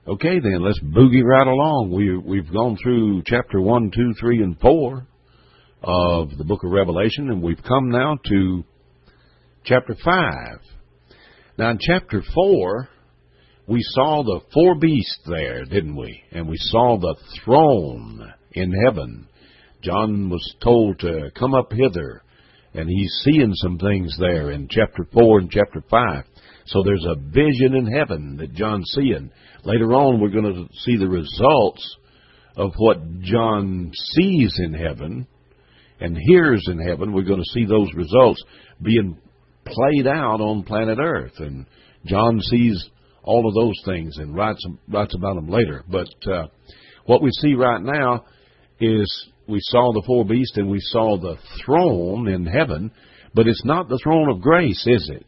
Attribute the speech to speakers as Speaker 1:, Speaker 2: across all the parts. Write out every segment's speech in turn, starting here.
Speaker 1: Okay, then, let's boogie right along. We've gone through chapter 1, 2, 3, and 4 of the book of Revelation, and we've come now to chapter 5. Now, in chapter 4, we saw the four beasts there, didn't we? And we saw the throne in heaven. John was told to come up hither, and he's seeing some things there in chapter 4 and chapter 5. So there's a vision in heaven that John's seeing. Later on, we're going to see the results of what John sees in heaven and hears in heaven. We're going to see those results being played out on planet Earth. And John sees all of those things and writes about them later. But what we see right now is we saw the four beasts and we saw the throne in heaven, but it's not the throne of grace, is it?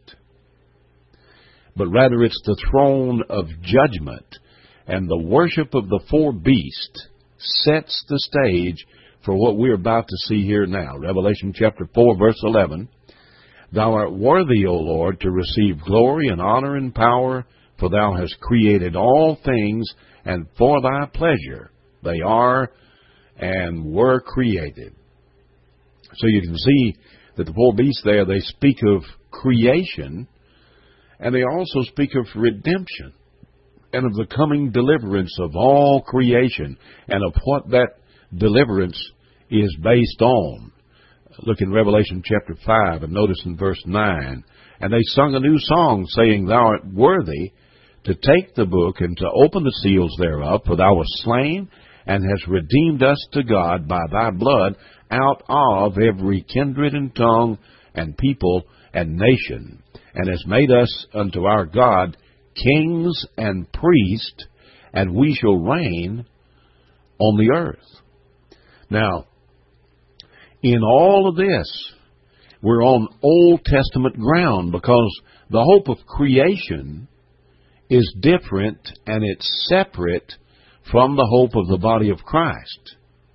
Speaker 1: But rather it's the throne of judgment. And the worship of the four beasts sets the stage for what we're about to see here now. Revelation chapter 4, verse 11. Thou art worthy, O Lord, to receive glory and honor and power, for thou hast created all things, and for thy pleasure they are and were created. So you can see that the four beasts there, they speak of creation, and they also speak of redemption and of the coming deliverance of all creation and of what that deliverance is based on. Look in Revelation chapter 5 and notice in verse 9. And they sung a new song, saying, Thou art worthy to take the book and to open the seals thereof, for thou wast slain and hast redeemed us to God by thy blood out of every kindred and tongue and people and nation, and has made us unto our God kings and priests, and we shall reign on the earth. Now, in all of this, we're on Old Testament ground because the hope of creation is different and it's separate from the hope of the body of Christ.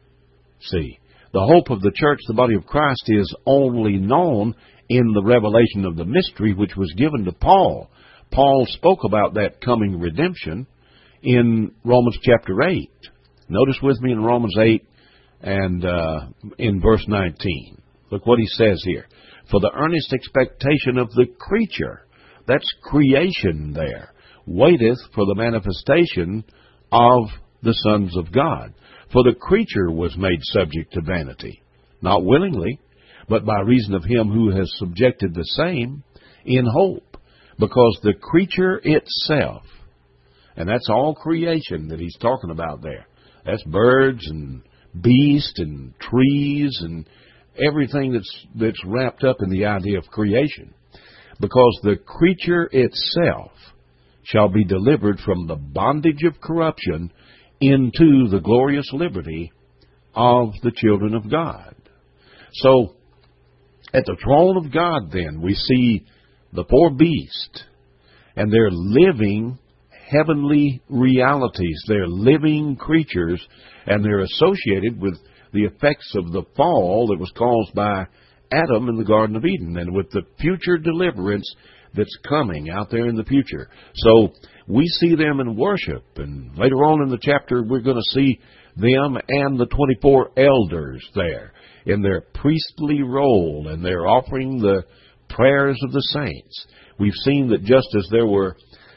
Speaker 1: See, the hope of the church, the body of Christ, is only known in the revelation of the mystery which was given to Paul. Paul spoke about that coming redemption in Romans chapter 8. Notice with me in Romans 8 and in verse 19. Look what he says here. For the earnest expectation of the creature, that's creation there, waiteth for the manifestation of the sons of God. For the creature was made subject to vanity, not willingly, but by reason of him who has subjected the same in hope. Because the creature itself, and that's all creation that he's talking about there. That's birds and beasts and trees and everything that's wrapped up in the idea of creation. Because the creature itself shall be delivered from the bondage of corruption into the glorious liberty of the children of God. So, at the throne of God, then, we see the four beasts, and they're living heavenly realities. They're living creatures, and they're associated with the effects of the fall that was caused by Adam in the Garden of Eden, and with the future deliverance that's coming out there in the future. So we see them in worship, and later on in the chapter we're going to see them and the 24 elders there in their priestly role, and they're offering the prayers of the saints. We've seen that just as there were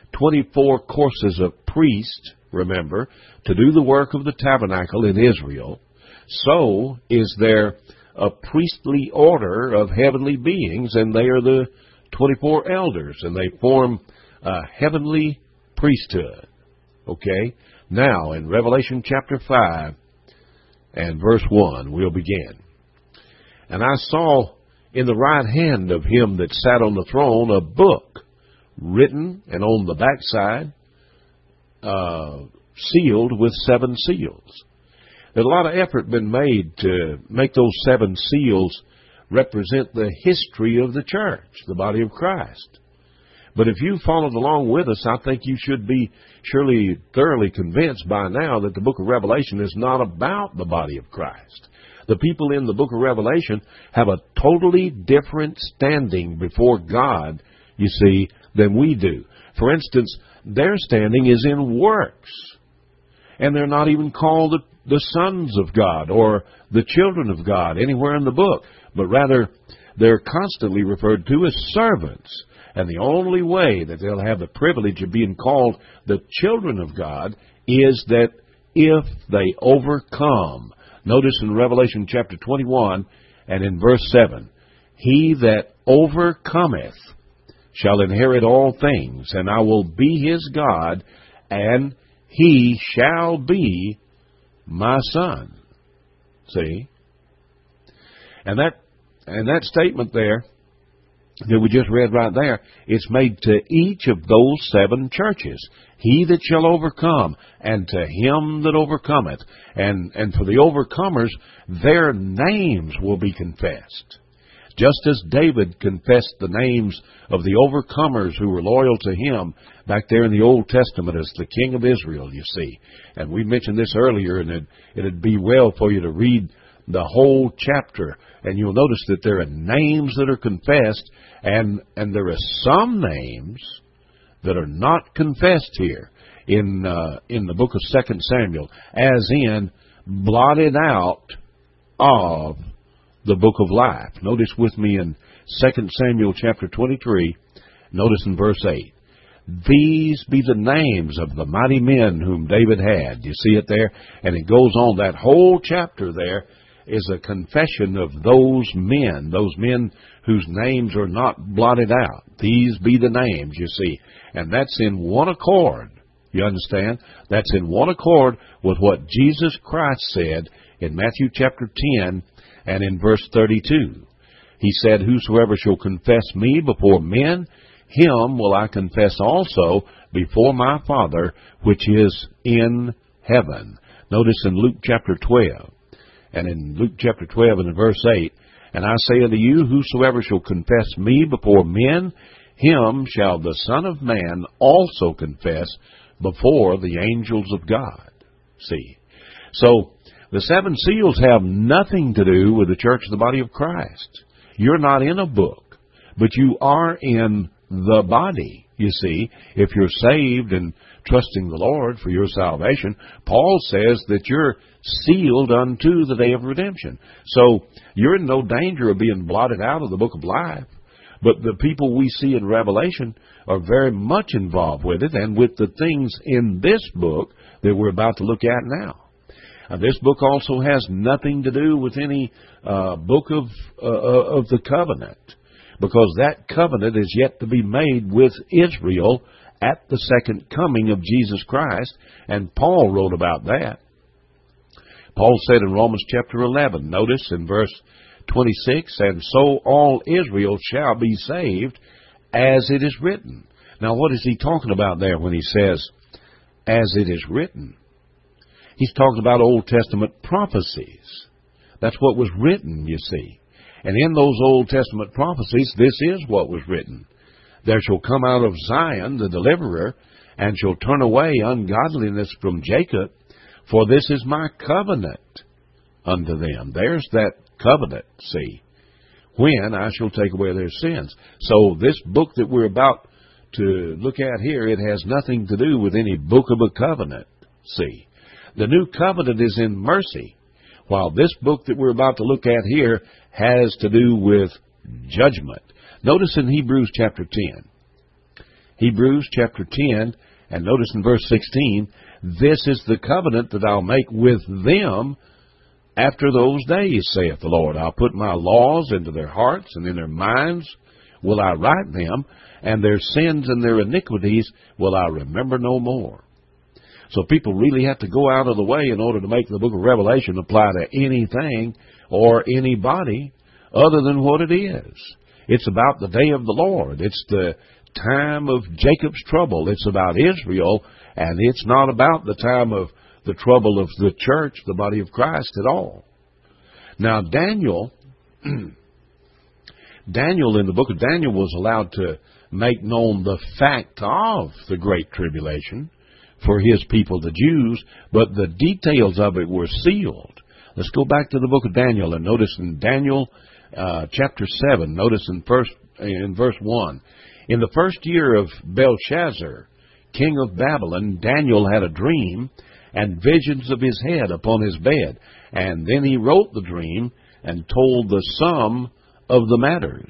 Speaker 1: 24 courses of priests, remember, to do the work of the tabernacle in Israel, so is there a priestly order of heavenly beings, and they are the 24 elders, and they form a heavenly priesthood. Okay? Now, in Revelation chapter 5 and verse 1, we'll begin. And I saw in the right hand of him that sat on the throne a book written, and on the backside sealed with 7 seals. There's a lot of effort been made to make those 7 seals represent the history of the church, the body of Christ. But if you followed along with us, I think you should be surely thoroughly convinced by now that the book of Revelation is not about the body of Christ. The people in the book of Revelation have a totally different standing before God, you see, than we do. For instance, Their standing is in works. And they're not even called the sons of God or the children of God anywhere in the book, but rather they're constantly referred to as servants. And the only way that they'll have the privilege of being called the children of God is that if they overcome. Notice in Revelation chapter 21 and in verse 7, he that overcometh shall inherit all things, and I will be his God, and he shall be my son. See? And that statement there that we just read right there, it's made to each of those 7 churches. He that shall overcome, and to him that overcometh. And for the overcomers, their names will be confessed. Just as David confessed the names of the overcomers who were loyal to him back there in the Old Testament as the King of Israel, you see. And we mentioned this earlier, and it'd be well for you to read the whole chapter, and you'll notice that there are names that are confessed, and there are some names that are not confessed here in the book of 2 Samuel, as in blotted out of the book of life. Notice with me in 2 Samuel chapter 23, notice in verse 8. These be the names of the mighty men whom David had. You see it there? And it goes on. That whole chapter there is a confession of those men whose names are not blotted out. These be the names, you see. And that's in one accord. You understand? That's in one accord with what Jesus Christ said in Matthew chapter 10 and in verse 32. He said, whosoever shall confess me before men, him will I confess also before my Father which is in heaven. Notice in Luke chapter 12. And in Luke chapter 12 and in verse 8, and I say unto you, whosoever shall confess me before men, him shall the Son of Man also confess before the angels of God. See? So, the 7 seals have nothing to do with the church of the body of Christ. You're not in a book, but you are in the body, you see. If you're saved and trusting the Lord for your salvation, Paul says that you're sealed unto the day of redemption. So you're in no danger of being blotted out of the book of life. But the people we see in Revelation are very much involved with it and with the things in this book that we're about to look at now. This book also has nothing to do with any book of the covenant, because that covenant is yet to be made with Israel at the second coming of Jesus Christ, and Paul wrote about that. Paul said in Romans chapter 11, notice in verse 26, and so all Israel shall be saved, as it is written. Now, what is he talking about there when he says, as it is written? He's talking about Old Testament prophecies. That's what was written, you see. And in those Old Testament prophecies, this is what was written. There shall come out of Zion the deliverer, and shall turn away ungodliness from Jacob, for this is my covenant unto them. There's that covenant, see, when I shall take away their sins. So this book that we're about to look at here, it has nothing to do with any book of a covenant, see. The new covenant is in mercy, while this book that we're about to look at here has to do with judgment. Notice in Hebrews chapter 10. Hebrews chapter 10, and notice in verse 16, this is the covenant that I'll make with them after those days, saith the Lord. I'll put my laws into their hearts, and in their minds will I write them, and their sins and their iniquities will I remember no more. So people really have to go out of the way in order to make the book of Revelation apply to anything or anybody other than what it is. It's about the day of the Lord. It's the time of Jacob's trouble. It's about Israel, and it's not about the time of the trouble of the church, the body of Christ, at all. Now, Daniel in the book of Daniel was allowed to make known the fact of the Great Tribulation for his people, the Jews, but the details of it were sealed. Let's go back to the book of Daniel and notice in Daniel chapter 7, notice in verse 1. In the first year of Belshazzar, king of Babylon, Daniel had a dream and visions of his head upon his bed. And then he wrote the dream and told the sum of the matters.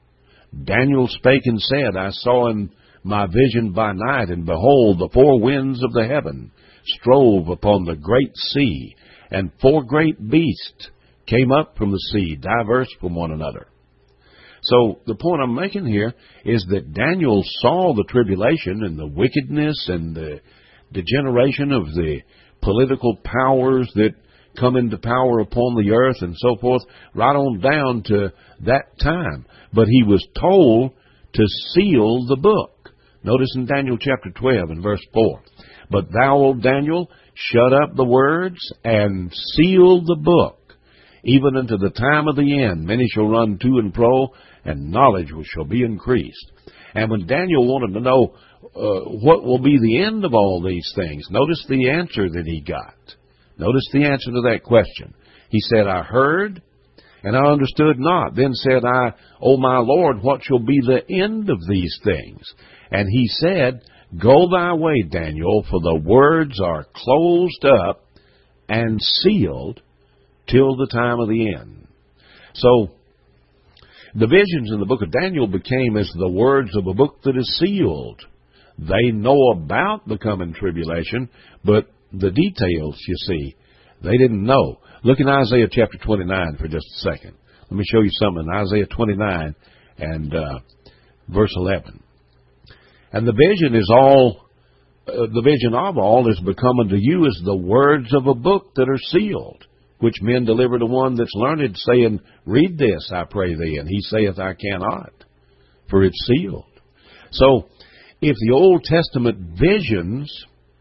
Speaker 1: Daniel spake and said, I saw in my vision by night, and behold, the four winds of the heaven strove upon the great sea, and four great beasts came up from the sea, diverse from one another. So the point I'm making here is that Daniel saw the tribulation and the wickedness and the degeneration of the political powers that come into power upon the earth and so forth, right on down to that time. But he was told to seal the book. Notice in Daniel chapter 12 and verse 4. But thou, O Daniel, shut up the words and seal the book, even unto the time of the end. Many shall run to and fro, and knowledge shall be increased. And when Daniel wanted to know what will be the end of all these things, notice the answer that he got. Notice the answer to that question. He said, I heard, and I understood not. Then said I, O my Lord, what shall be the end of these things? And he said, Go thy way, Daniel, for the words are closed up and sealed till the time of the end. So, the visions in the book of Daniel became as the words of a book that is sealed. They know about the coming tribulation, but the details, you see, they didn't know. Look in Isaiah chapter 29 for just a second. Let me show you something in Isaiah 29 and verse 11. And the vision is all, the vision of all is become unto you as the words of a book that are sealed, which men deliver to one that's learned, saying, Read this, I pray thee. And he saith, I cannot, for it's sealed. So, if the Old Testament visions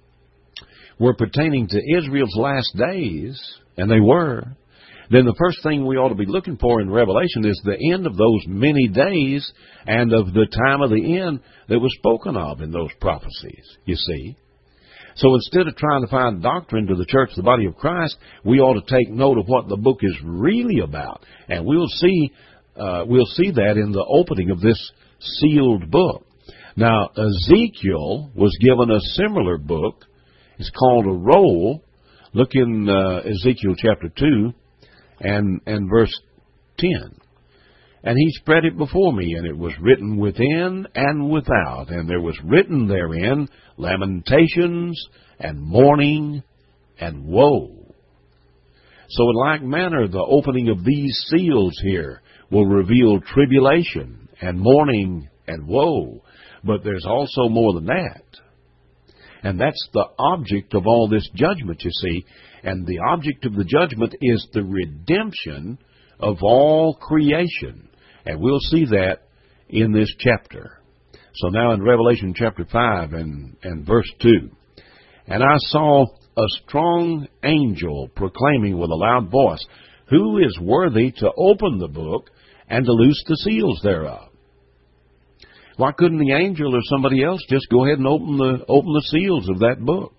Speaker 1: were pertaining to Israel's last days, and they were, then the first thing we ought to be looking for in Revelation is the end of those many days and of the time of the end that was spoken of in those prophecies, you see. So instead of trying to find doctrine to the church, the body of Christ, we ought to take note of what the book is really about. And we'll see that in the opening of this sealed book. Now, Ezekiel was given a similar book. It's called a roll. Look in Ezekiel chapter 2 and verse 10. And he spread it before me, and it was written within and without. And there was written therein lamentations and mourning and woe. So in like manner, the opening of these seals here will reveal tribulation and mourning and woe. But there's also more than that. And that's the object of all this judgment, you see. And the object of the judgment is the redemption of all creation. And we'll see that in this chapter. So now in Revelation chapter 5 and verse 2. And I saw a strong angel proclaiming with a loud voice, Who is worthy to open the book and to loose the seals thereof? Why couldn't the angel or somebody else just go ahead and open the seals of that book?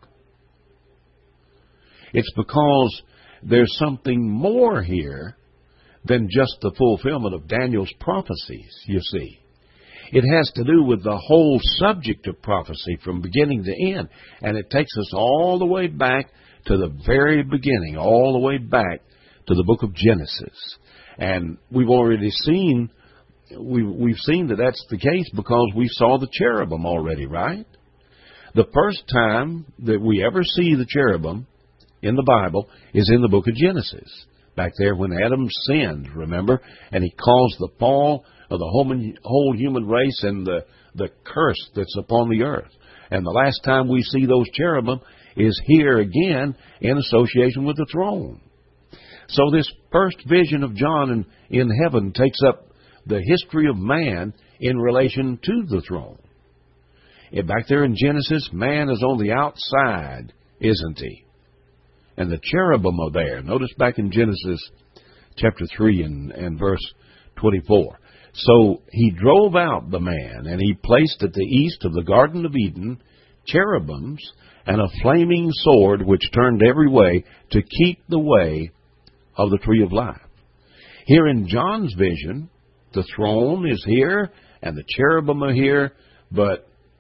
Speaker 1: It's because there's something more here than just the fulfillment of Daniel's prophecies, you see. It has to do with the whole subject of prophecy from beginning to end. And it takes us all the way back to the very beginning, all the way back to the book of Genesis. And we've already seen, we've seen that that's the case because we saw the cherubim already, right? The first time that we ever see the cherubim in the Bible is in the book of Genesis. Back there when Adam sinned, remember? And he caused the fall of the whole human race and the curse that's upon the earth. And the last time we see those cherubim is here again in association with the throne. So this first vision of John in heaven takes up the history of man in relation to the throne. And back there in Genesis, man is on the outside, isn't he? And the cherubim are there. Notice back in Genesis chapter 3 and verse 24. So he drove out the man, and he placed at the east of the Garden of Eden cherubims and a flaming sword which turned every way to keep the way of the tree of life. Here in John's vision, the throne is here and the cherubim are here, but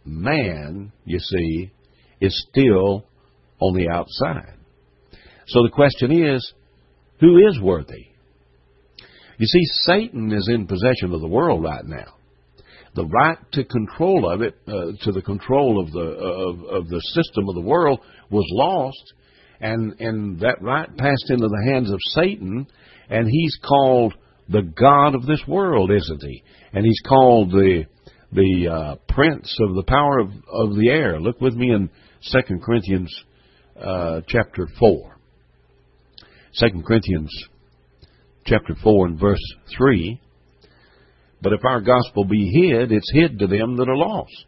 Speaker 1: man, you see, is still on the outside. So the question is, who is worthy? You see, Satan is in possession of the world right now. The right to control of it, to the control of the system of the world, was lost, and that right passed into the hands of Satan, and he's called the god of this world, isn't he? And he's called the prince of the power of the air. Look with me in 2 Corinthians chapter 4. 2 Corinthians chapter 4 and verse 3. But if our gospel be hid, it's hid to them that are lost,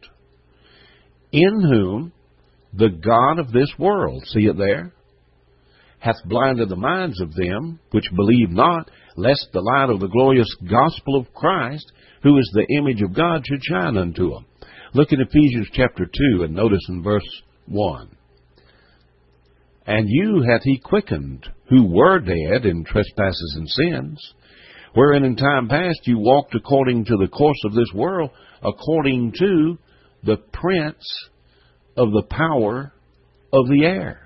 Speaker 1: in whom the god of this world, see it there, hath blinded the minds of them which believe not, lest the light of the glorious gospel of Christ, who is the image of God, should shine unto them. Look at Ephesians chapter 2 and notice in verse 1. And you hath he quickened, who were dead in trespasses and sins, wherein in time past you walked according to the course of this world, according to the prince of the power of the air.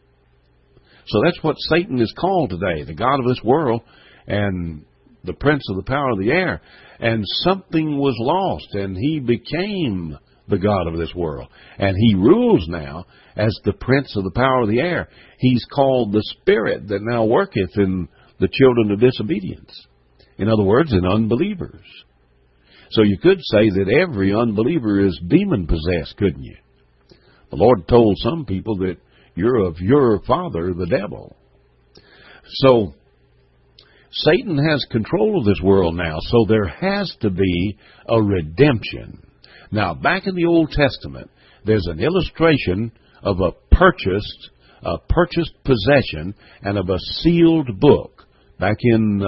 Speaker 1: So that's what Satan is called today, the god of this world and the prince of the power of the air. And something was lost, and he became the god of this world. And he rules now as the prince of the power of the air. He's called the spirit that now worketh in the children of disobedience. In other words, in unbelievers. So you could say that every unbeliever is demon-possessed, couldn't you? The Lord told some people that you're of your father, the devil. So Satan has control of this world now, so there has to be a redemption. Now, back in the Old Testament, there's an illustration of a purchased possession and of a sealed book. Back in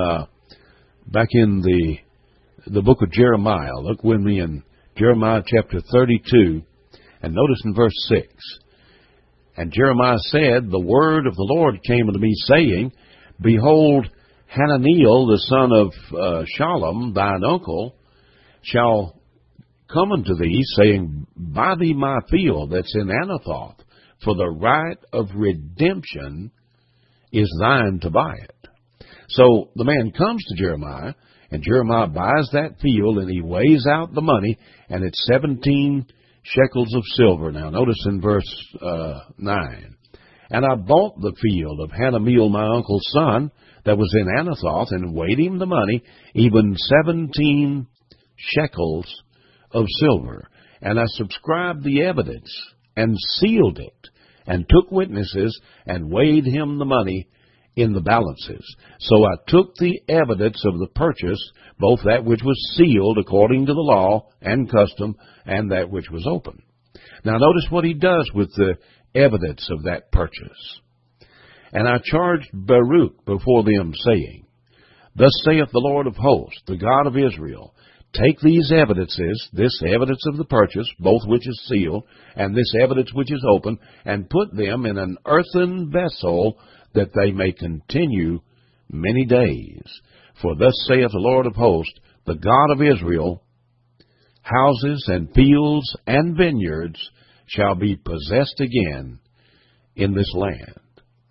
Speaker 1: the book of Jeremiah. Look with me in Jeremiah chapter 32, and notice in verse 6. And Jeremiah said, the word of the Lord came unto me, saying, Behold, Hananiel, the son of Shallum, thine uncle, shall come unto thee, saying, Buy thee my field that's in Anathoth, for the right of redemption is thine to buy it. So the man comes to Jeremiah, and Jeremiah buys that field, and he weighs out the money, and it's 17 shekels of silver. Now notice in verse 9. And I bought the field of Hananiel my uncle's son that was in Anathoth, and weighed him the money, even 17 shekels of silver. And I subscribed the evidence, and sealed it, and took witnesses, and weighed him the money in the balances. So I took the evidence of the purchase, both that which was sealed according to the law and custom, and that which was open. Now notice what he does with the evidence of that purchase. And I charged Baruch before them, saying, Thus saith the Lord of hosts, the God of Israel, Take these evidences, this evidence of the purchase, both which is sealed, and this evidence which is open, and put them in an earthen vessel, that they may continue many days. For thus saith the Lord of hosts, the God of Israel, houses and fields and vineyards shall be possessed again in this land.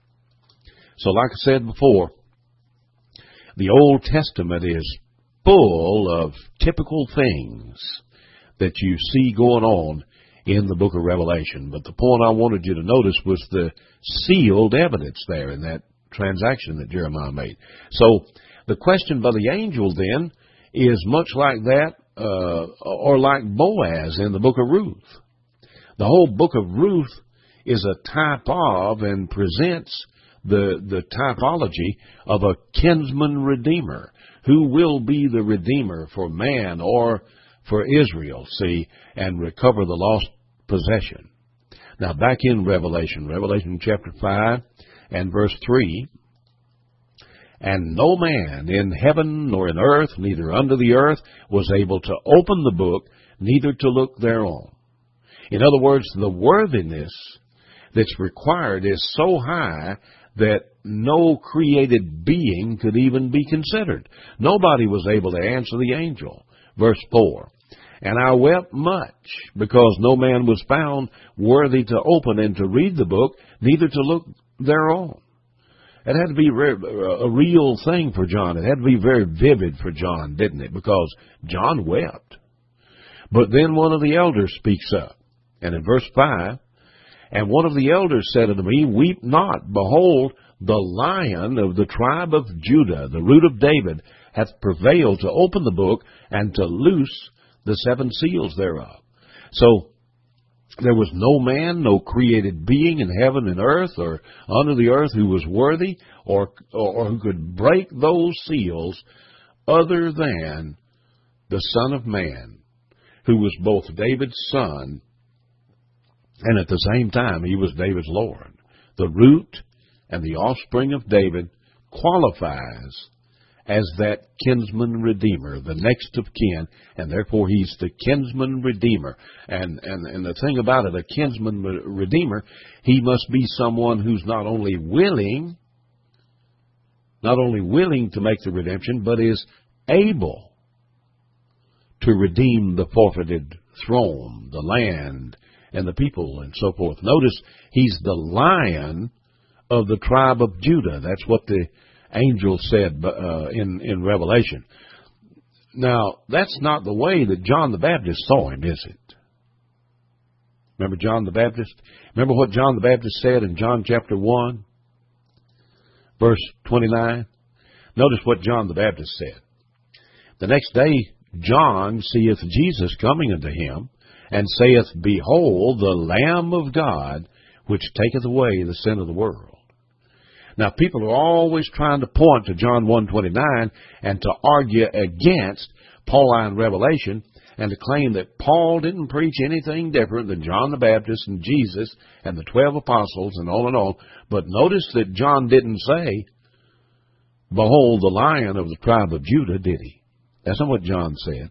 Speaker 1: So like I said before, the Old Testament is full of typical things that you see going on in the book of Revelation. But the point I wanted you to notice was the sealed evidence there in that transaction that Jeremiah made. So the question by the angel then is much like that, or like Boaz in the book of Ruth. The whole book of Ruth is a type of and presents the typology of a kinsman redeemer. Who will be the redeemer for man or for Israel, see, and recover the lost possession. Now back in Revelation chapter 5 and verse 3, And no man in heaven nor in earth, neither under the earth, was able to open the book, neither to look thereon. In other words, the worthiness that's required is so high that no created being could even be considered. Nobody was able to answer the angel. Verse 4, And I wept much, because no man was found worthy to open and to read the book, neither to look thereon. It had to be a real thing for John. It had to be very vivid for John, didn't it? Because John wept. But then one of the elders speaks up. And in verse 5, and one of the elders said unto me, Weep not, behold, the Lion of the tribe of Judah, the root of David, hath prevailed to open the book and to loose the 7 seals thereof. So there was no man, no created being in heaven and earth or under the earth who was worthy or who could break those seals other than the Son of Man, who was both David's son and at the same time he was David's Lord. The root and the offspring of David qualifies as that kinsman redeemer, the next of kin, and therefore he's the kinsman redeemer. And the thing about it, a kinsman redeemer, he must be someone who's not only willing to make the redemption, but is able to redeem the forfeited throne, the land, and the people, and so forth. Notice, he's the Lion of the tribe of Judah. That's what the angel said in Revelation. Now, that's not the way that John the Baptist saw him, is it? Remember John the Baptist? Remember what John the Baptist said in John chapter 1, verse 29? Notice what John the Baptist said. The next day John seeth Jesus coming unto him, and saith, Behold, the Lamb of God, which taketh away the sin of the world. Now, people are always trying to point to John 1:29 and to argue against Pauline revelation and to claim that Paul didn't preach anything different than John the Baptist and Jesus and the 12 apostles and on and on. But notice that John didn't say, Behold, the Lion of the tribe of Judah, did he? That's not what John said.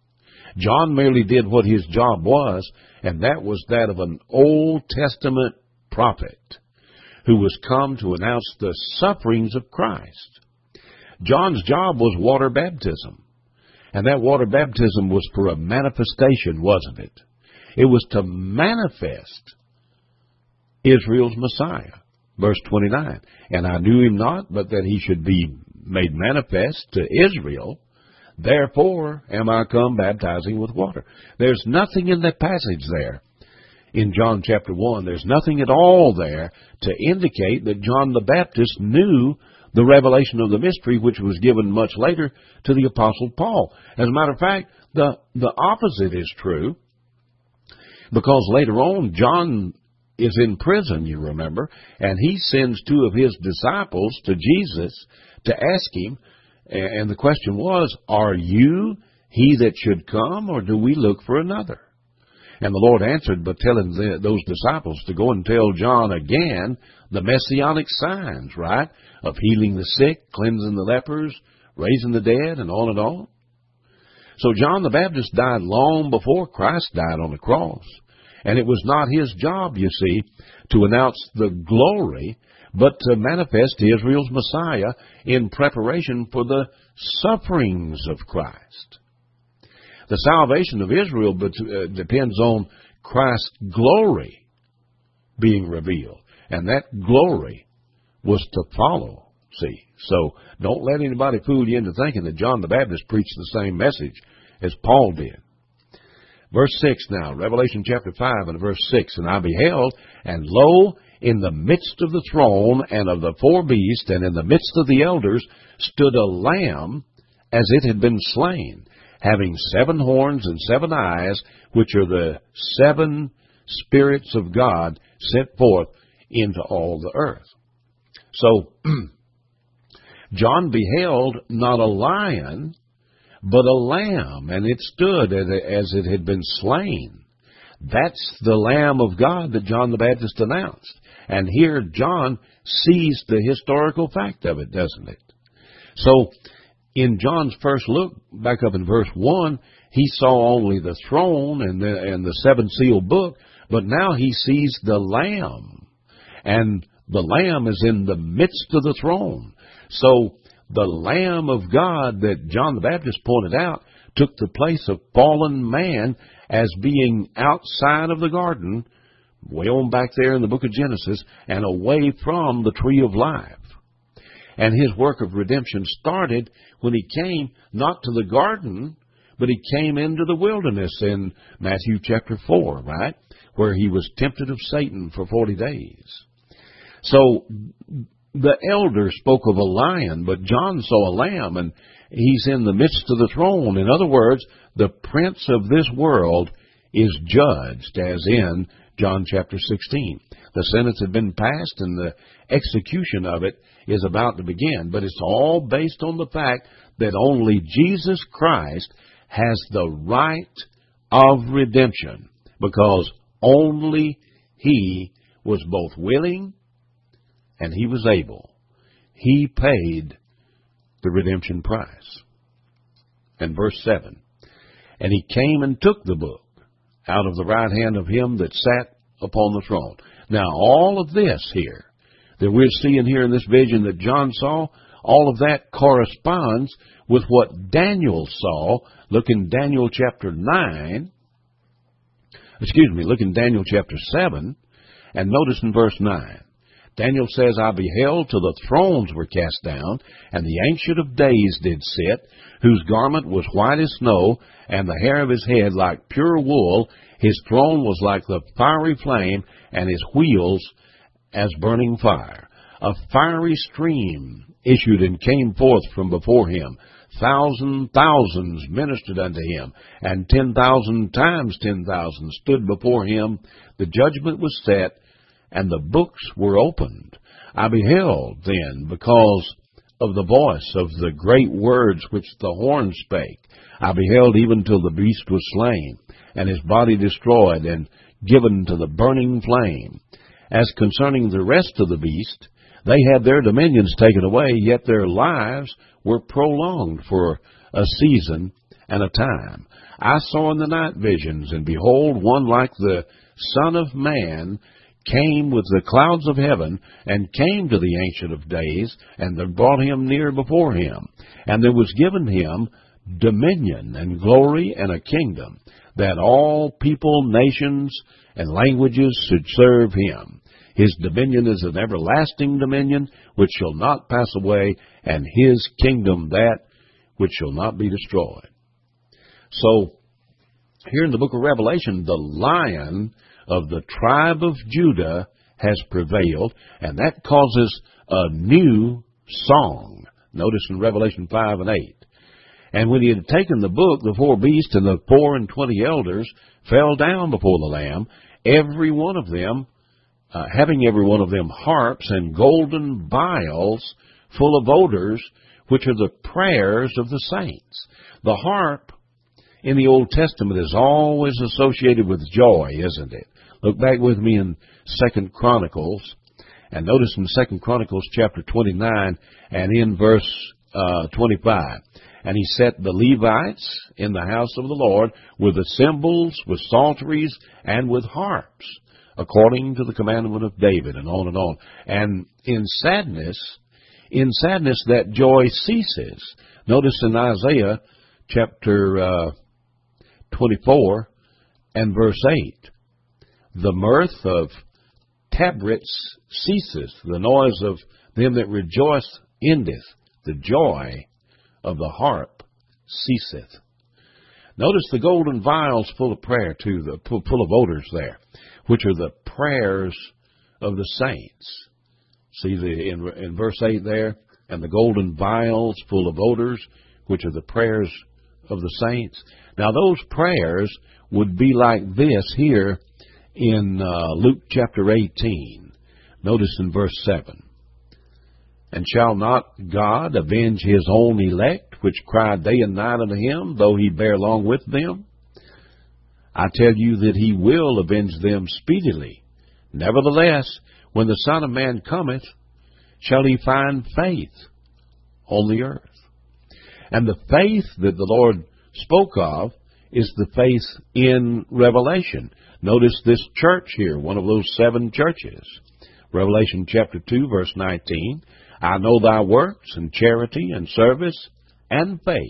Speaker 1: John merely did what his job was, and that was that of an Old Testament prophet who was come to announce the sufferings of Christ. John's job was water baptism, and that water baptism was for a manifestation, wasn't it? It was to manifest Israel's Messiah. Verse 29, And I knew him not, but that he should be made manifest to Israel. Therefore am I come baptizing with water. There's nothing in that passage there. In John chapter 1, there's nothing at all there to indicate that John the Baptist knew the revelation of the mystery, which was given much later to the Apostle Paul. As a matter of fact, the opposite is true, because later on, John is in prison, you remember, and he sends 2 of his disciples to Jesus to ask him, and the question was, Are you he that should come, or do we look for another? And the Lord answered by telling those disciples to go and tell John again the messianic signs, right, of healing the sick, cleansing the lepers, raising the dead, and on and on. So John the Baptist died long before Christ died on the cross. And it was not his job, you see, to announce the glory, but to manifest Israel's Messiah in preparation for the sufferings of Christ. The salvation of Israel depends on Christ's glory being revealed, and that glory was to follow, see. So don't let anybody fool you into thinking that John the Baptist preached the same message as Paul did. Verse 6 now, Revelation chapter 5 and verse 6, And I beheld, and lo, in the midst of the throne and of the 4 beasts, and in the midst of the elders, stood a lamb as it had been slain, having 7 horns and 7 eyes, which are the 7 spirits of God sent forth into all the earth. So, John beheld not a lion, but a lamb, and it stood as it had been slain. That's the Lamb of God that John the Baptist announced. And here John sees the historical fact of it, doesn't it? So, in John's first look, back up in verse 1, he saw only the throne and the 7-seal book, but now he sees the Lamb. And the Lamb is in the midst of the throne. So, the Lamb of God that John the Baptist pointed out took the place of fallen man as being outside of the garden, way on back there in the book of Genesis, and away from the tree of life. And his work of redemption started when he came not to the garden, but he came into the wilderness in Matthew chapter 4, right? Where he was tempted of Satan for 40 days. So the elder spoke of a lion, but John saw a lamb, and he's in the midst of the throne. In other words, the prince of this world is judged, as in John chapter 16. The sentence had been passed, and the execution of it is about to begin. But it's all based on the fact that only Jesus Christ has the right of redemption, because only he was both willing and he was able. He paid the redemption price. And verse 7, and he came and took the book out of the right hand of him that sat upon the throne. Now, all of this here that we're seeing here in this vision that John saw, all of that corresponds with what Daniel saw. Look in Daniel chapter 9. Look in Daniel chapter 7, and notice in verse 9. Daniel says, I beheld till the thrones were cast down, and the Ancient of Days did sit, whose garment was white as snow, and the hair of his head like pure wool. His throne was like the fiery flame, and his wheels as burning fire. A fiery stream issued and came forth from before him. Thousands ministered unto him, and 10,000 times 10,000 stood before him. The judgment was set, and the books were opened. I beheld then, because of the voice of the great words which the horn spake. I beheld even till the beast was slain, and his body destroyed, and given to the burning flame. As concerning the rest of the beast, they had their dominions taken away, yet their lives were prolonged for a season and a time. I saw in the night visions, and behold, one like the Son of Man came with the clouds of heaven, and came to the Ancient of Days, and they brought him near before him. And there was given him dominion and glory and a kingdom, that all people, nations, and languages should serve him. His dominion is an everlasting dominion which shall not pass away, and his kingdom that which shall not be destroyed. So, here in the book of Revelation, the Lion of the tribe of Judah has prevailed, and that causes a new song. Notice in Revelation 5 and 8. And when he had taken the book, the four beasts and the 24 elders fell down before the Lamb, every one of them having every one of them harps and golden vials full of odors, which are the prayers of the saints. The harp in the Old Testament is always associated with joy, isn't it? Look back with me in 2 Chronicles, and notice in 2 Chronicles chapter 29 and in verse 25. And he set the Levites in the house of the Lord with the cymbals, with psalteries, and with harps, according to the commandment of David, and on and on. And in sadness, that joy ceases. Notice in Isaiah chapter 24 and verse 8, the mirth of tabrets ceases, the noise of them that rejoice endeth, the joy of the harp ceaseth. Notice the golden vials full of prayer too, full of odors there, which are the prayers of the saints. See in verse 8 there, and the golden vials full of odors, which are the prayers of the saints. Now those prayers would be like this here in Luke chapter 18. Notice in verse 7. And shall not God avenge his own elect, which cry day and night unto him, though he bear long with them? I tell you that he will avenge them speedily. Nevertheless, when the Son of Man cometh, shall he find faith on the earth? And the faith that the Lord spoke of is the faith in Revelation. Notice this church here, one of those 7 churches. Revelation chapter 2, verse 19. I know thy works, and charity, and service, and faith,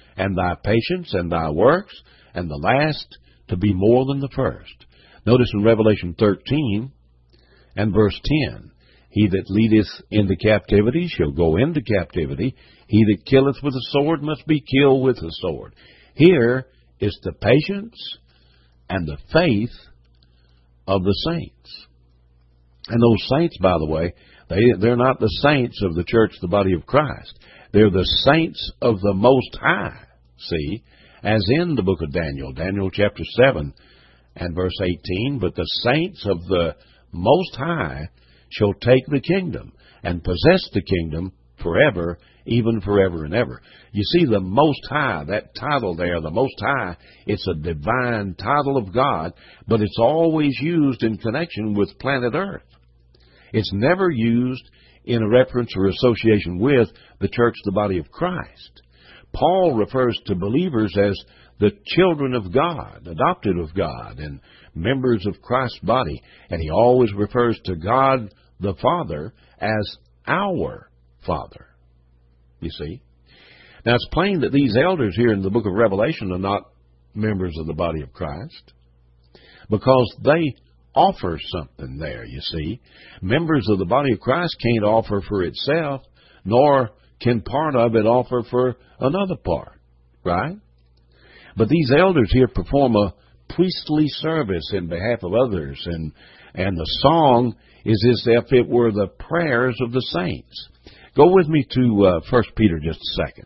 Speaker 1: and thy patience, and thy works, and the last to be more than the first. Notice in Revelation 13 and verse 10, he that leadeth into captivity shall go into captivity. He that killeth with a sword must be killed with a sword. Here is the patience and the faith of the saints. And those saints, by the way, they're not the saints of the church, the body of Christ. They're the saints of the Most High, see, as in the book of Daniel, Daniel chapter 7 and verse 18, but the saints of the Most High shall take the kingdom and possess the kingdom forever, even forever and ever. You see, the Most High, that title there, the Most High, it's a divine title of God, but it's always used in connection with planet Earth. It's never used in a reference or association with the church, the body of Christ. Paul refers to believers as the children of God, adopted of God, and members of Christ's body. And he always refers to God the Father as our Father. You see? Now, it's plain that these elders here in the book of Revelation are not members of the body of Christ, because they offer something there, you see. Members of the body of Christ can't offer for itself, nor can part of it offer for another part, right? But these elders here perform a priestly service in behalf of others, and the song is as if it were the prayers of the saints. Go with me to 1 Peter just a second.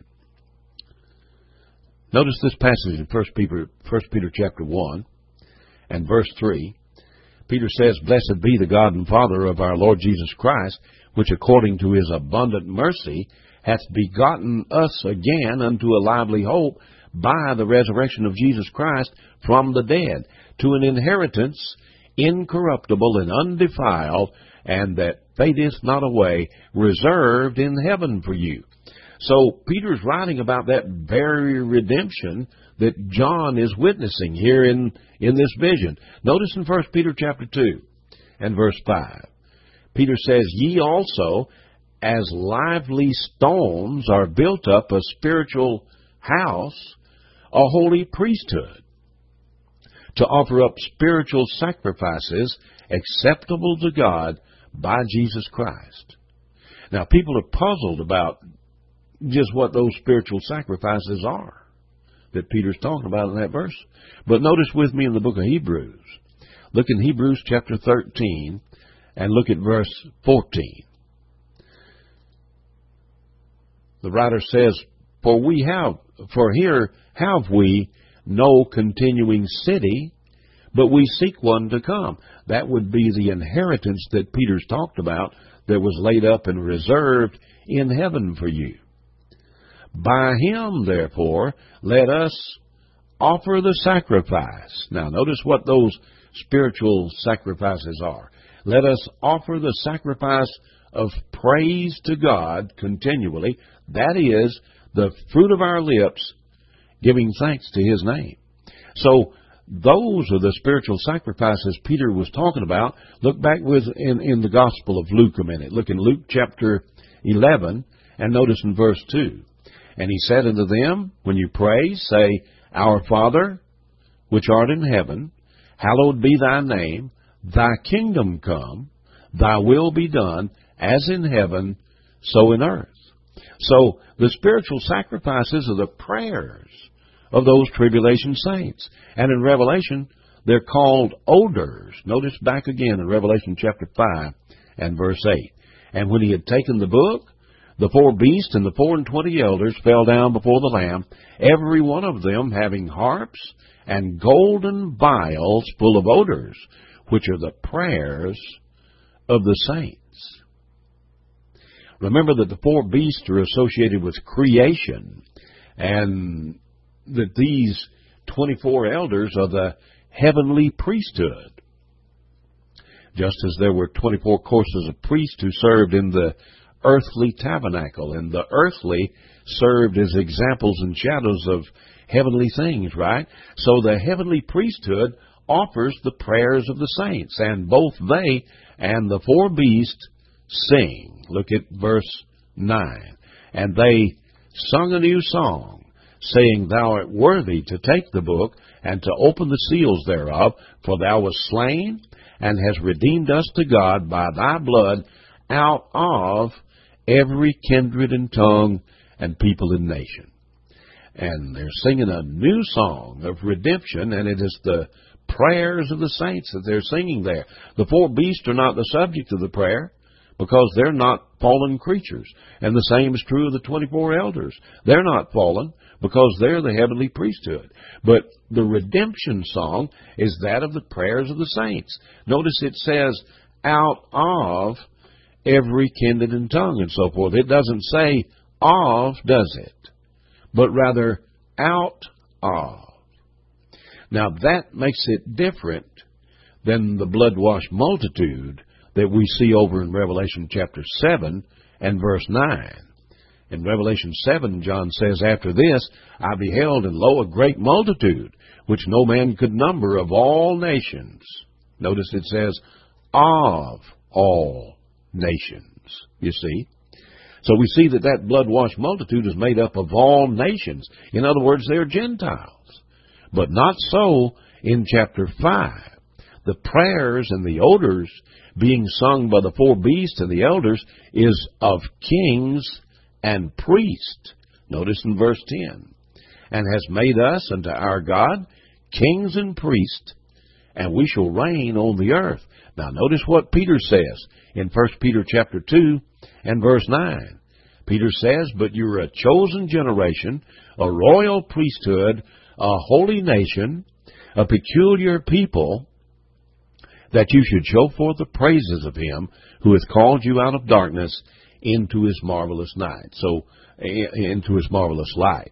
Speaker 1: Notice this passage in 1 Peter chapter 1 and verse 3. Peter says, Blessed be the God and Father of our Lord Jesus Christ, which according to his abundant mercy hath begotten us again unto a lively hope by the resurrection of Jesus Christ from the dead, to an inheritance incorruptible and undefiled, and that fadeth not away, reserved in heaven for you. So Peter's writing about that very redemption that John is witnessing here in this vision. Notice in 1 Peter chapter 2 and verse 5. Peter says, Ye also, as lively stones, are built up a spiritual house, a holy priesthood, to offer up spiritual sacrifices acceptable to God by Jesus Christ. Now, people are puzzled about just what those spiritual sacrifices are that Peter's talking about in that verse. But notice with me in the book of Hebrews. Look in Hebrews chapter 13 and look at verse 14. The writer says, For here have we no continuing city, but we seek one to come. That would be the inheritance that Peter's talked about that was laid up and reserved in heaven for you. By him, therefore, let us offer the sacrifice. Now, notice what those spiritual sacrifices are. Let us offer the sacrifice of praise to God continually. That is, the fruit of our lips, giving thanks to his name. So, those are the spiritual sacrifices Peter was talking about. Look back in the Gospel of Luke a minute. Look in Luke chapter 11, and notice in verse 2. And he said unto them, When you pray, say, Our Father, which art in heaven, hallowed be thy name, thy kingdom come, thy will be done, as in heaven, so in earth. So the spiritual sacrifices are the prayers of those tribulation saints. And in Revelation, they're called odors. Notice back again in Revelation chapter 5 and verse 8. And when he had taken the book, the 4 beasts and the 24 elders fell down before the Lamb, every one of them having harps and golden vials full of odors, which are the prayers of the saints. Remember that the 4 beasts are associated with creation, and that these 24 elders are the heavenly priesthood. Just as there were 24 courses of priests who served in the earthly tabernacle, and the earthly served as examples and shadows of heavenly things, right? So the heavenly priesthood offers the prayers of the saints, and both they and the 4 beasts sing. Look at verse 9. And they sung a new song, saying, Thou art worthy to take the book and to open the seals thereof, for thou wast slain and hast redeemed us to God by thy blood out of every kindred and tongue and people and nation. And they're singing a new song of redemption, and it is the prayers of the saints that they're singing there. The four beasts are not the subject of the prayer, because they're not fallen creatures. And the same is true of the 24 elders. They're not fallen, because they're the heavenly priesthood. But the redemption song is that of the prayers of the saints. Notice it says, out of every kindred and tongue and so forth. It doesn't say of, does it? But rather, out of. Now that makes it different than the blood-washed multitude that we see over in Revelation chapter 7 and verse 9. In Revelation 7, John says, After this I beheld, and lo, a great multitude, which no man could number, of all nations. Notice it says, of all nations, you see. So we see that that blood-washed multitude is made up of all nations. In other words, they're Gentiles. But not so in chapter 5. The prayers and the odors being sung by the four beasts and the elders is of kings and priests. Notice in verse 10. And has made us unto our God kings and priests, and we shall reign on the earth. Now notice what Peter says in 1 Peter chapter 2 and verse 9. Peter says, But you are a chosen generation, a royal priesthood, a holy nation, a peculiar people, that you should show forth the praises of him who hath called you out of darkness into his marvelous night. So, into his marvelous light,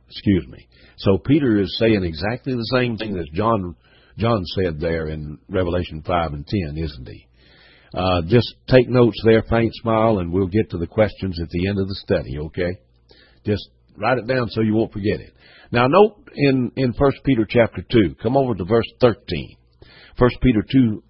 Speaker 1: So Peter is saying exactly the same thing that John said there in Revelation 5 and 10, isn't he? Just take notes there, faint smile, and we'll get to the questions at the end of the study, okay? Just write it down so you won't forget it. Now note in 1 Peter chapter 2, come over to verse 13. 1 Peter 2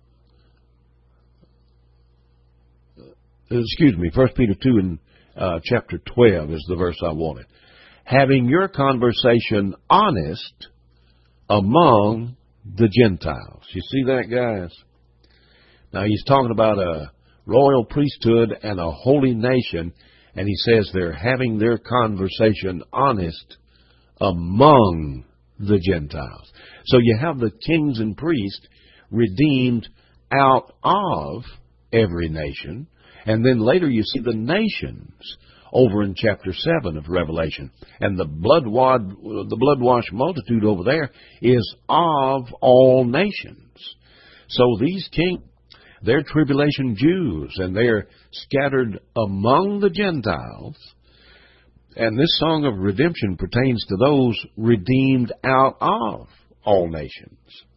Speaker 1: in chapter 12 is the verse I wanted. Having your conversation honest among the Gentiles. You see that, guys? Now, he's talking about a royal priesthood and a holy nation, and he says they're having their conversation honest among the Gentiles. So you have the kings and priests redeemed out of every nation, and then later you see the nations over in chapter 7 of Revelation. And the blood-washed multitude over there is of all nations. So these kings, they're tribulation Jews, and they're scattered among the Gentiles. And this song of redemption pertains to those redeemed out of all nations.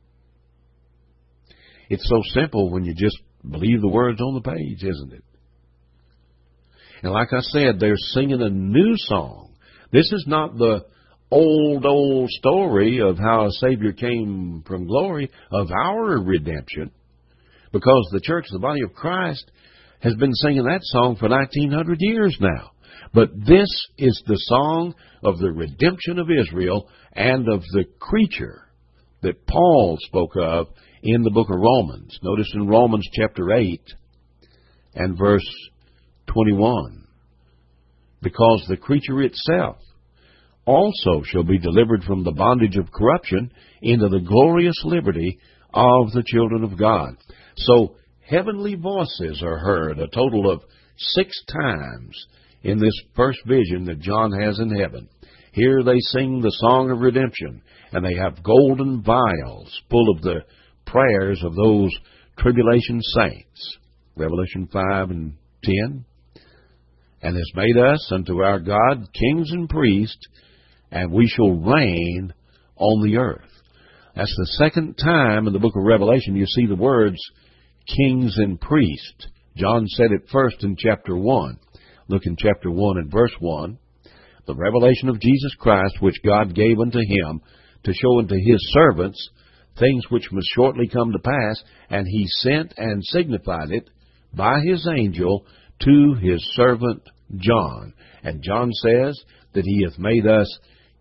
Speaker 1: It's so simple when you just believe the words on the page, isn't it? And like I said, they're singing a new song. This is not the old story of how a Savior came from glory, of our redemption, because the church, the body of Christ, has been singing that song for 1900 years now. But this is the song of the redemption of Israel and of the creature that Paul spoke of in the book of Romans. Notice in Romans chapter 8 and verse 21. Because the creature itself also shall be delivered from the bondage of corruption into the glorious liberty of the children of God. So heavenly voices are heard a total of 6 times in this first vision that John has in heaven. Here they sing the song of redemption, and they have golden vials full of the prayers of those tribulation saints. Revelation 5 and 10. And has made us unto our God kings and priests, and we shall reign on the earth. That's the second time in the book of Revelation you see the words kings and priests. John said it first in chapter 1. Look in chapter 1 and verse 1. The revelation of Jesus Christ, which God gave unto him to show unto his servants things which must shortly come to pass, and he sent and signified it by his angel to his servant John. And John says that he hath made us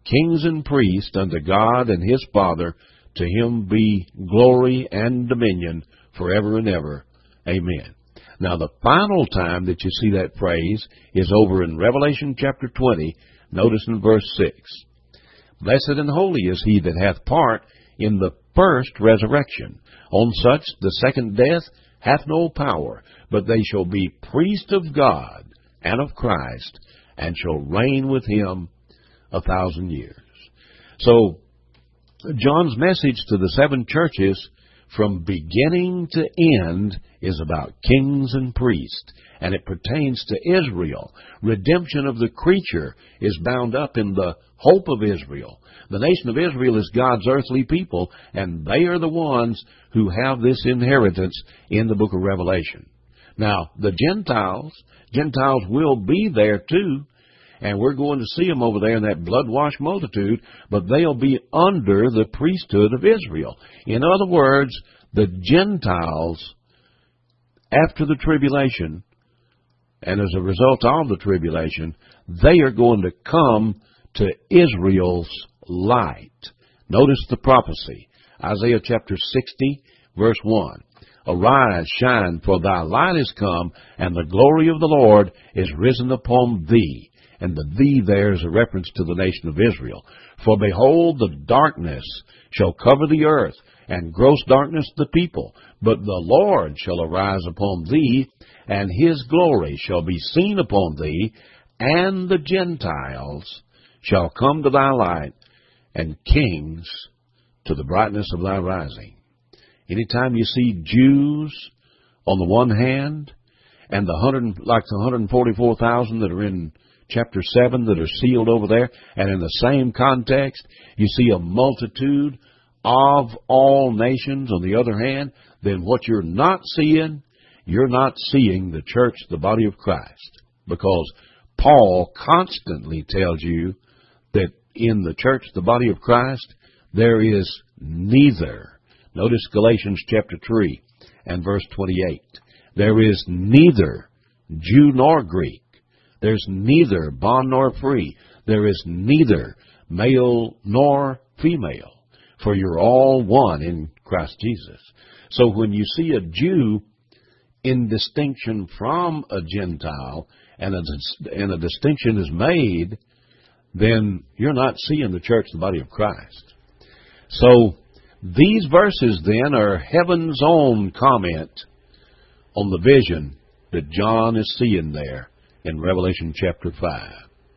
Speaker 1: kings and priests unto God and his Father. To him be glory and dominion forever and ever. Amen. Now, the final time that you see that phrase is over in Revelation chapter 20. Notice in verse 6. Blessed and holy is he that hath part in the first resurrection. On such the second death hath no power, but they shall be priests of God and of Christ, and shall reign with him 1,000 years. So, John's message to the seven churches from beginning to end is about kings and priests, and it pertains to Israel. Redemption of the creature is bound up in the hope of Israel. The nation of Israel is God's earthly people, and they are the ones who have this inheritance in the book of Revelation. Now, the Gentiles will be there too, and we're going to see them over there in that blood-washed multitude, but they'll be under the priesthood of Israel. In other words, the Gentiles, after the tribulation, and as a result of the tribulation, they are going to come to Israel's light. Notice the prophecy. Isaiah chapter 60, verse 1. Arise, shine, for thy light is come, and the glory of the Lord is risen upon thee. And the thee there is a reference to the nation of Israel. For behold, the darkness shall cover the earth, and gross darkness the people. But the Lord shall arise upon thee, and his glory shall be seen upon thee, and the Gentiles shall come to thy light, and kings to the brightness of thy rising. Anytime you see Jews on the one hand, and the 144,000 that are in chapter 7 that are sealed over there, and in the same context, you see a multitude of all nations on the other hand, then what you're not seeing the church, the body of Christ. Because Paul constantly tells you that in the church, the body of Christ, there is neither. Notice Galatians chapter 3 and verse 28. There is neither Jew nor Greek. There's neither bond nor free. There is neither male nor female. For you're all one in Christ Jesus. So when you see a Jew in distinction from a Gentile, and a distinction is made, then you're not seeing the church, the body of Christ. So these verses then are heaven's own comment on the vision that John is seeing there in Revelation chapter 5.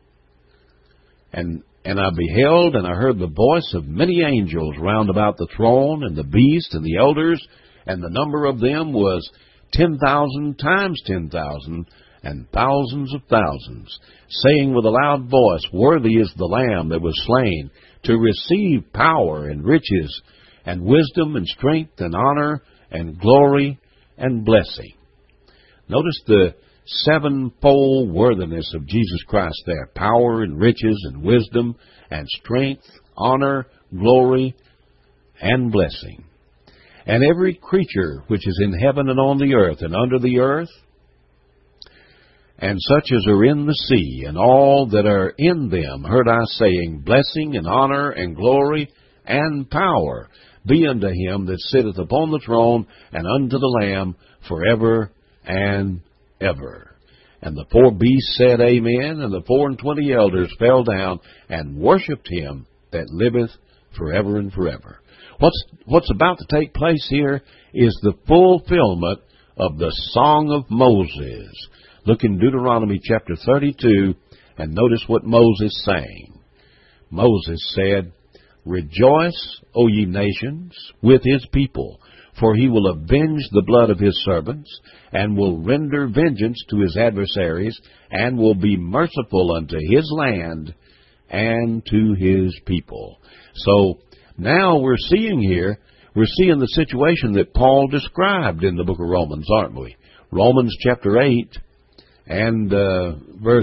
Speaker 1: And I beheld, and I heard the voice of many angels round about the throne, and the beast, and the elders, and the number of them was 10,000 times 10,000, and thousands of thousands, saying with a loud voice, Worthy is the Lamb that was slain, to receive power and riches, and wisdom, and strength, and honor, and glory, and blessing. Notice the sevenfold worthiness of Jesus Christ there. Power and riches and wisdom and strength, honor, glory, and blessing. And every creature which is in heaven and on the earth and under the earth, and such as are in the sea, and all that are in them, heard I saying, Blessing and honor and glory and power be unto him that sitteth upon the throne and unto the Lamb forever and ever. And the four beasts said, Amen, and the 24 elders fell down and worshipped him that liveth forever and forever. What's about to take place here is the fulfillment of the Song of Moses. Look in Deuteronomy chapter 32 and notice what Moses sang. Moses said, Rejoice, O ye nations, with his people, for he will avenge the blood of his servants, and will render vengeance to his adversaries, and will be merciful unto his land and to his people. So now we're seeing the situation that Paul described in the book of Romans, aren't we? Romans chapter 8 and verse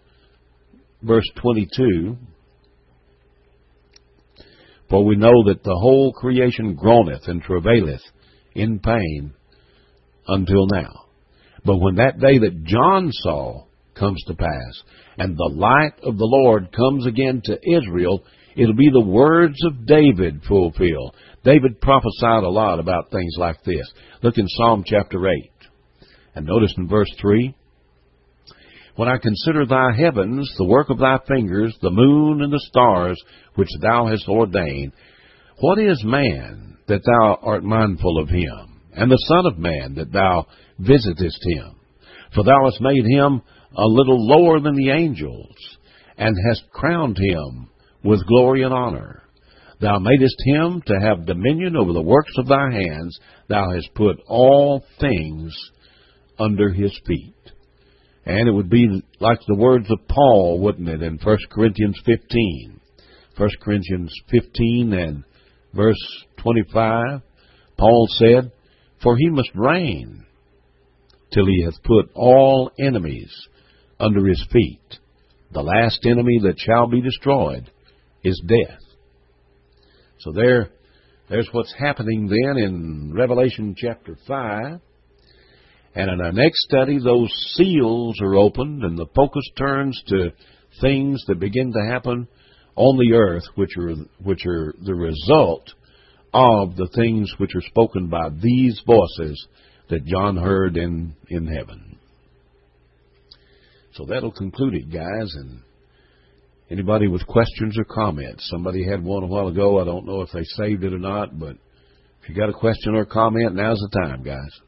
Speaker 1: 22. For we know that the whole creation groaneth and travaileth in pain until now. But when that day that John saw comes to pass. And the light of the Lord comes again to Israel. It'll be the words of David fulfilled. David prophesied a lot about things like this. Look in Psalm chapter 8. And notice in verse 3, when I consider thy heavens, the work of thy fingers, the moon and the stars, which thou hast ordained, what is man that thou art mindful of him, and the son of man that thou visitest him? For thou hast made him a little lower than the angels, and hast crowned him with glory and honor. Thou madest him to have dominion over the works of thy hands. Thou hast put all things under his feet. And it would be like the words of Paul, wouldn't it, in 1 Corinthians 15. 1 Corinthians 15 and verse 25, Paul said, for he must reign till he hath put all enemies under his feet. The last enemy that shall be destroyed is death. So there's what's happening then in Revelation chapter 5. And in our next study, those seals are opened and the focus turns to things that begin to happen on the earth, which are the result of the things which are spoken by these voices that John heard in heaven. So that'll conclude it, guys. And anybody with questions or comments? Somebody had one a while ago. I don't know if they saved it or not, but if you got a question or comment, now's the time, guys.